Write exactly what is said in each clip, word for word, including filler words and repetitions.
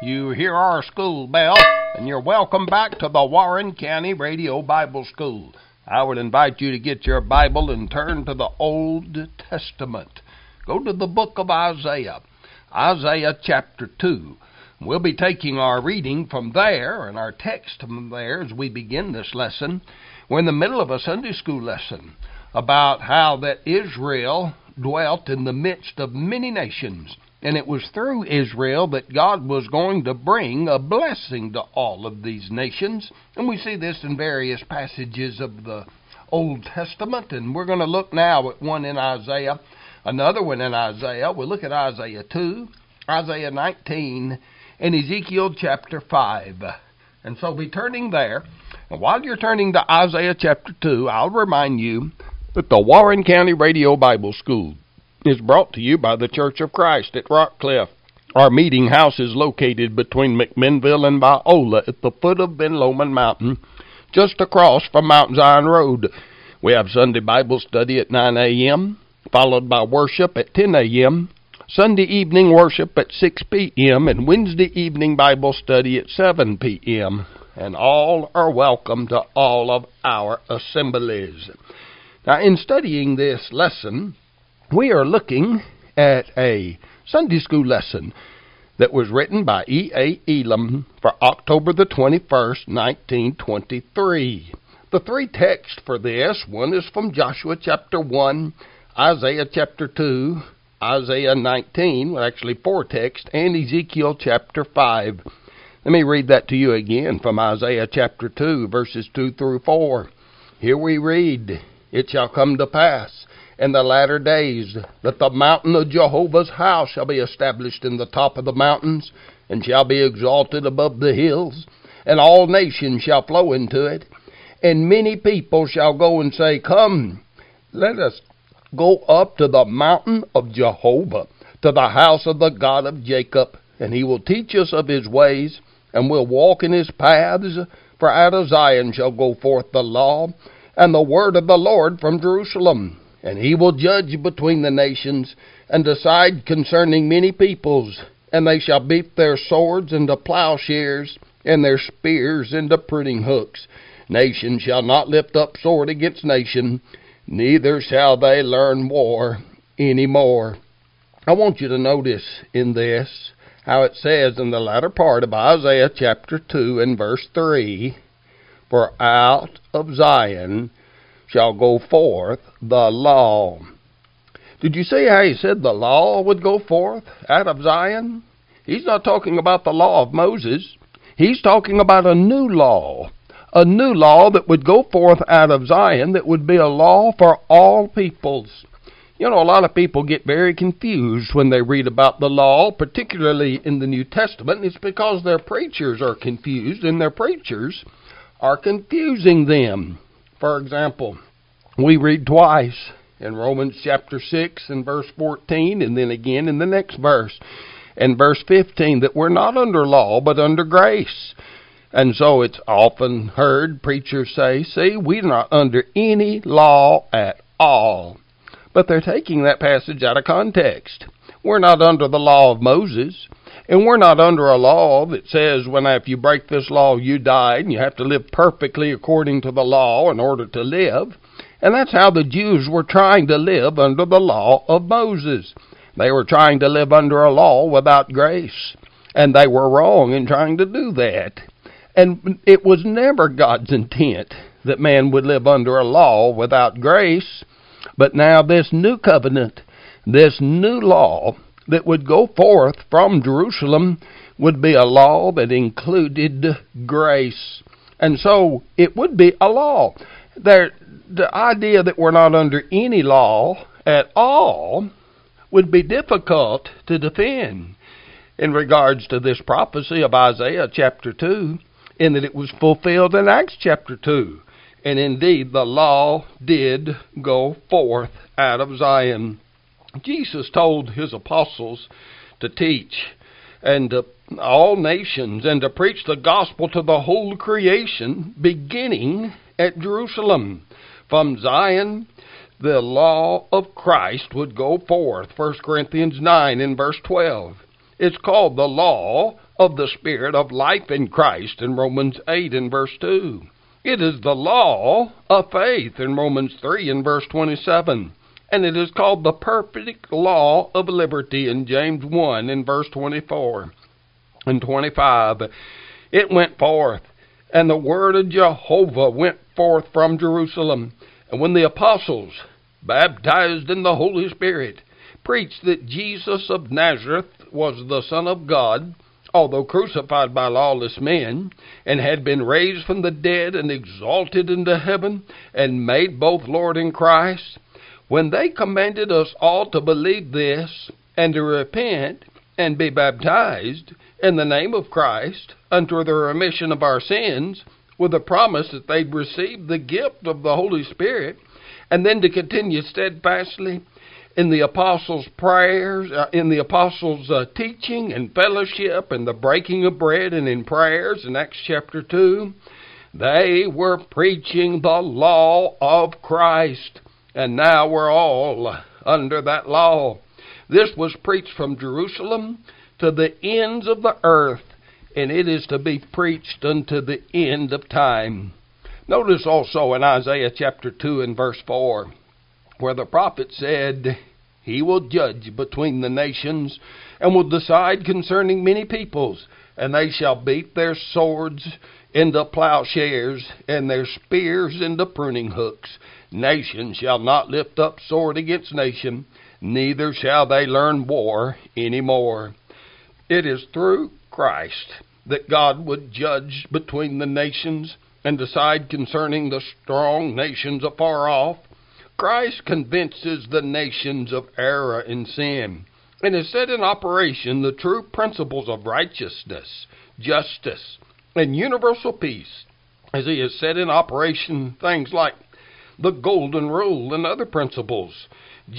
You hear our school bell, and you're welcome back to the Warren County Radio Bible School. I would invite you to get your Bible and turn to the Old Testament. Go to the book of Isaiah, Isaiah chapter two. We'll be taking our reading from there and our text from there as we begin this lesson. We're in the middle of a Sunday school lesson about how that Israel dwelt in the midst of many nations. And it was through Israel that God was going to bring a blessing to all of these nations. And we see this in various passages of the Old Testament. And we're going to look now at one in Isaiah, another one in Isaiah. We'll look at Isaiah two, Isaiah nineteen, and Ezekiel chapter five. And so be turning there. And while you're turning to Isaiah chapter two, I'll remind you that the Warren County Radio Bible School is brought to you by the Church of Christ at Rockcliffe. Our meeting house is located between McMinnville and Biola at the foot of Ben Lomond Mountain, just across from Mount Zion Road. We have Sunday Bible study at nine a.m., followed by worship at ten a.m., Sunday evening worship at six p.m., and Wednesday evening Bible study at seven p.m., and all are welcome to all of our assemblies. Now, in studying this lesson, we are looking at a Sunday school lesson that was written by E A. Elam for October the twenty-first, nineteen twenty-three. The three texts for this, one is from Joshua chapter one, Isaiah chapter two, Isaiah nineteen, well actually four texts, and Ezekiel chapter five. Let me read that to you again from Isaiah chapter two, verses two through four. Here we read, "It shall come to pass in the latter days that the mountain of Jehovah's house shall be established in the top of the mountains, and shall be exalted above the hills, and all nations shall flow into it. And many people shall go and say, Come, let us go up to the mountain of Jehovah, to the house of the God of Jacob, and he will teach us of his ways, and we'll walk in his paths. For out of Zion shall go forth the law, and the word of the Lord from Jerusalem. And he will judge between the nations, and decide concerning many peoples. And they shall beat their swords into plowshares, and their spears into pruning hooks. Nation shall not lift up sword against nation, neither shall they learn war any more." I want you to notice in this how it says in the latter part of Isaiah chapter two and verse three, "For out of Zion shall go forth the law." Did you see how he said the law would go forth out of Zion? He's not talking about the law of Moses. He's talking about a new law. A new law that would go forth out of Zion that would be a law for all peoples. You know, a lot of people get very confused when they read about the law, particularly in the New Testament. It's because their preachers are confused, and their preachers are confusing them. For example, we read twice in Romans chapter six and verse fourteen, and then again in the next verse, in verse fifteen, that we're not under law but under grace. And so it's often heard preachers say, see, we're not under any law at all. But they're taking that passage out of context. We're not under the law of Moses. And we're not under a law that says when if you break this law, you die, and you have to live perfectly according to the law in order to live. And that's how the Jews were trying to live under the law of Moses. They were trying to live under a law without grace. And they were wrong in trying to do that. And it was never God's intent that man would live under a law without grace. But now this new covenant, this new law that would go forth from Jerusalem would be a law that included grace. And so it would be a law. There, the idea that we're not under any law at all would be difficult to defend in regards to this prophecy of Isaiah chapter two, in that it was fulfilled in Acts chapter two. And indeed, the law did go forth out of Zion. Jesus told his apostles to teach and to all nations and to preach the gospel to the whole creation, beginning at Jerusalem. From Zion, the law of Christ would go forth. First Corinthians nine and verse twelve. It's called the law of the Spirit of life in Christ in Romans eight and verse two. It is the law of faith in Romans three and verse twenty-seven. And it is called the perfect law of liberty in James one and verse twenty-four and twenty-five. It went forth, and the word of Jehovah went forth from Jerusalem. And when the apostles, baptized in the Holy Spirit, preached that Jesus of Nazareth was the Son of God, although crucified by lawless men, and had been raised from the dead and exalted into heaven, and made both Lord and Christ, when they commanded us all to believe this, and to repent, and be baptized in the name of Christ, unto the remission of our sins, with the promise that they'd receive the gift of the Holy Spirit, and then to continue steadfastly in the apostles' prayers, uh, in the apostles' uh, teaching and fellowship, and the breaking of bread, and in prayers in Acts chapter two, they were preaching the law of Christ. And now we're all under that law. This was preached from Jerusalem to the ends of the earth, and it is to be preached unto the end of time. Notice also in Isaiah chapter two and verse four, where the prophet said, He will judge between the nations, and will decide concerning many peoples, and they shall beat their swords into plowshares, and their spears into pruning hooks. Nation shall not lift up sword against nation, neither shall they learn war any more. It is through Christ that God would judge between the nations and decide concerning the strong nations afar off. Christ convinces the nations of error and sin, and has set in operation the true principles of righteousness, justice, and universal peace, as he has set in operation things like the golden rule and other principles.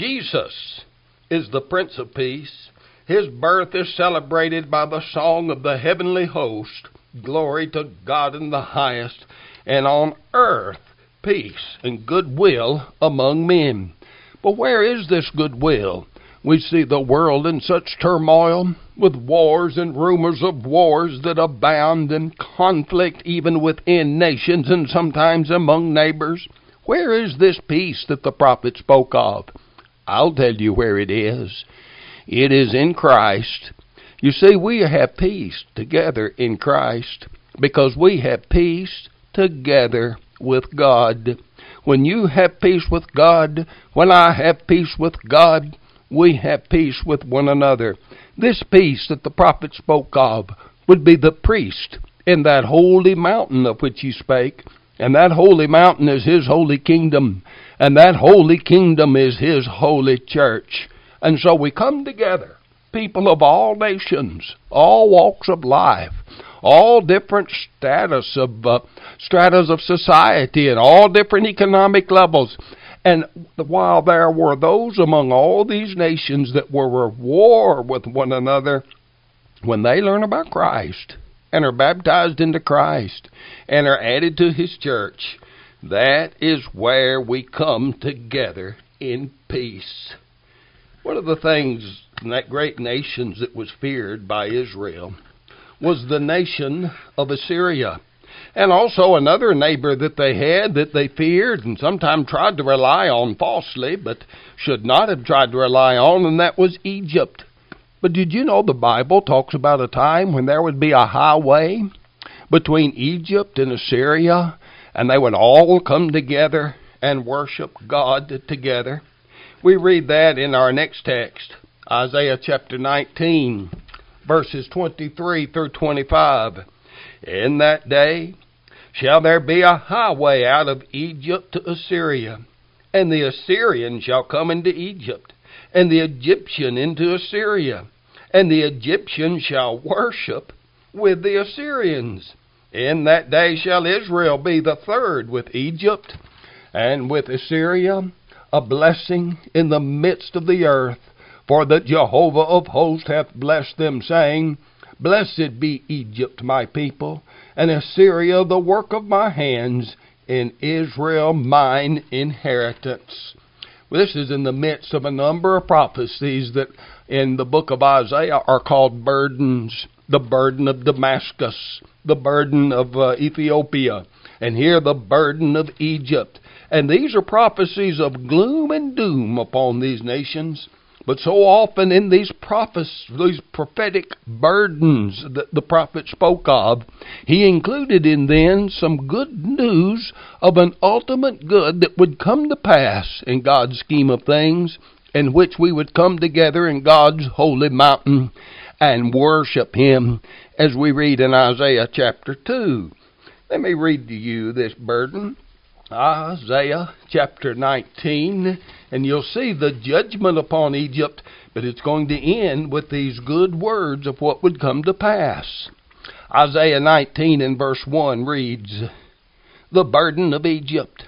Jesus is the Prince of Peace. His birth is celebrated by the song of the heavenly host, Glory to God in the highest, and on earth peace and goodwill among men. But where is this goodwill? We see the world in such turmoil, with wars and rumors of wars that abound, and conflict even within nations and sometimes among neighbors. Where is this peace that the prophet spoke of? I'll tell you where it is. It is in Christ. You see, we have peace together in Christ because we have peace together with God. When you have peace with God, when I have peace with God, we have peace with one another. This peace that the prophet spoke of would be the priest in that holy mountain of which he spake. And that holy mountain is his holy kingdom. And that holy kingdom is his holy church. And so we come together, people of all nations, all walks of life, all different status of uh, stratas of society, and all different economic levels. And while there were those among all these nations that were at war with one another, when they learn about Christ and are baptized into Christ and are added to his church, that is where we come together in peace. One of the things in that great nations that was feared by Israel was the nation of Assyria. And also another neighbor that they had that they feared and sometimes tried to rely on falsely, but should not have tried to rely on, and that was Egypt. But did you know the Bible talks about a time when there would be a highway between Egypt and Assyria, and they would all come together and worship God together? We read that in our next text, Isaiah chapter nineteen, verses twenty-three through twenty-five. In that day shall there be a highway out of Egypt to Assyria, and the Assyrian shall come into Egypt, and the Egyptian into Assyria, and the Egyptian shall worship with the Assyrians. In that day shall Israel be the third with Egypt, and with Assyria, a blessing in the midst of the earth. For that Jehovah of hosts hath blessed them, saying, Blessed be Egypt, my people, and Assyria, the work of my hands, and Israel, mine inheritance. This is in the midst of a number of prophecies that in the book of Isaiah are called burdens. the burden of Damascus, the burden of uh, Ethiopia, and here the burden of Egypt. And these are prophecies of gloom and doom upon these nations. But so often in these prophes- these prophetic burdens that the prophet spoke of, he included in them some good news of an ultimate good that would come to pass in God's scheme of things, in which we would come together in God's holy mountain and worship Him, as we read in Isaiah chapter two. Let me read to you this burden. Isaiah chapter nineteen, and you'll see the judgment upon Egypt, but it's going to end with these good words of what would come to pass. Isaiah nineteen and verse one reads, "The burden of Egypt.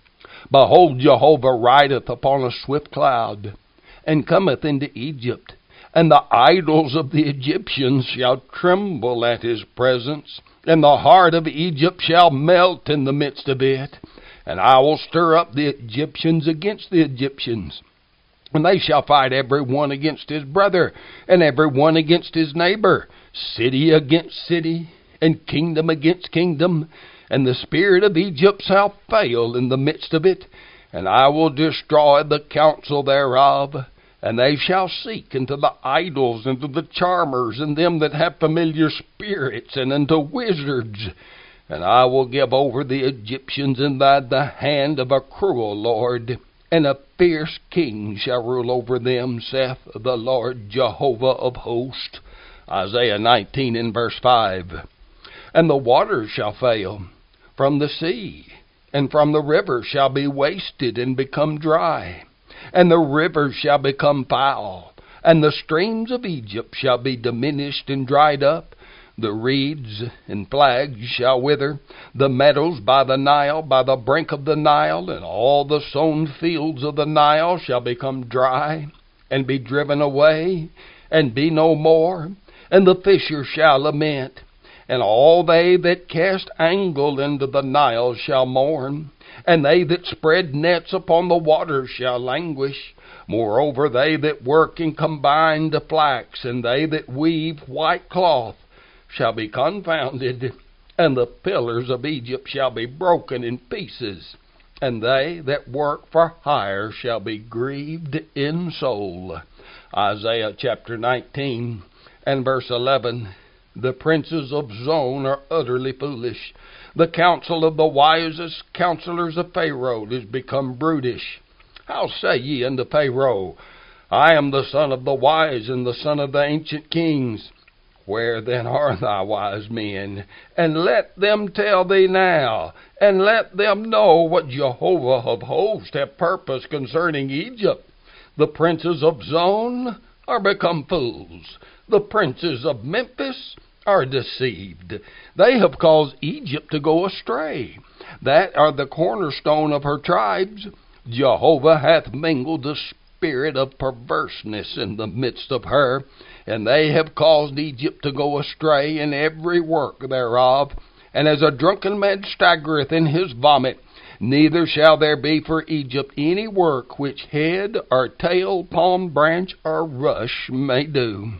Behold, Jehovah rideth upon a swift cloud, and cometh into Egypt, and the idols of the Egyptians shall tremble at his presence, and the heart of Egypt shall melt in the midst of it. And I will stir up the Egyptians against the Egyptians, and they shall fight every one against his brother, and every one against his neighbor, city against city, and kingdom against kingdom. And the spirit of Egypt shall fail in the midst of it, and I will destroy the counsel thereof. And they shall seek unto the idols, and to the charmers, and them that have familiar spirits, and unto wizards. And I will give over the Egyptians in thy the hand of a cruel lord, and a fierce king shall rule over them, saith the Lord Jehovah of hosts." Isaiah nineteen and verse five. "And the waters shall fail from the sea, and from the river shall be wasted and become dry. And the rivers shall become foul, and the streams of Egypt shall be diminished and dried up. The reeds and flags shall wither, the meadows by the Nile, by the brink of the Nile, and all the sown fields of the Nile shall become dry, and be driven away, and be no more. And the fisher shall lament, and all they that cast angle into the Nile shall mourn. And they that spread nets upon the waters shall languish. Moreover, they that work in combined flax, and they that weave white cloth, shall be confounded, and the pillars of Egypt shall be broken in pieces, and they that work for hire shall be grieved in soul." Isaiah chapter nineteen and verse eleven. "The princes of Zon are utterly foolish. The counsel of the wisest counselors of Pharaoh is become brutish. How say ye unto Pharaoh, I am the son of the wise, and the son of the ancient kings? Where then are thy wise men? And let them tell thee now, and let them know what Jehovah of hosts hath purposed concerning Egypt. The princes of Zon are become fools. The princes of Memphis are deceived. They have caused Egypt to go astray, that are the cornerstone of her tribes. Jehovah hath mingled the spirit of perverseness in the midst of her, and they have caused Egypt to go astray in every work thereof. And as a drunken man staggereth in his vomit, neither shall there be for Egypt any work which head or tail, palm branch or rush may do."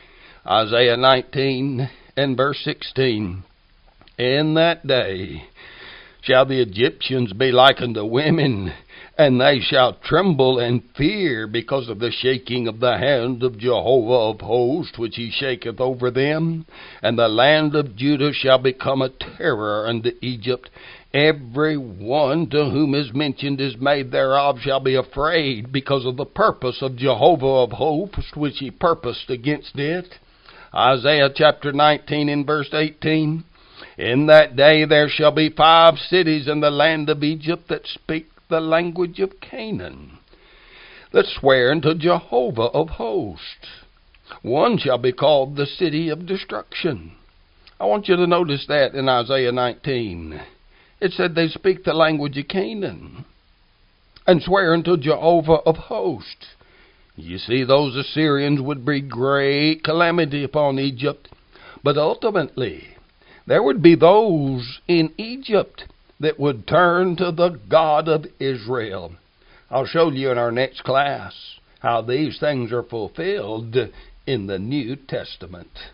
Isaiah nineteen and verse sixteen. "In that day shall the Egyptians be like unto women, and they shall tremble and fear because of the shaking of the hand of Jehovah of hosts, which he shaketh over them. And the land of Judah shall become a terror unto Egypt. Every one to whom is mentioned is made thereof shall be afraid because of the purpose of Jehovah of hosts, which he purposed against it." Isaiah chapter nineteen and verse eighteen. "In that day there shall be five cities in the land of Egypt that speak the language of Canaan, that swear unto Jehovah of hosts. One shall be called the city of destruction." I want you to notice that in Isaiah nineteen. It said they speak the language of Canaan and swear unto Jehovah of hosts. You see, those Assyrians would bring great calamity upon Egypt, but ultimately there would be those in Egypt that would turn to the God of Israel. I'll show you in our next class how these things are fulfilled in the New Testament.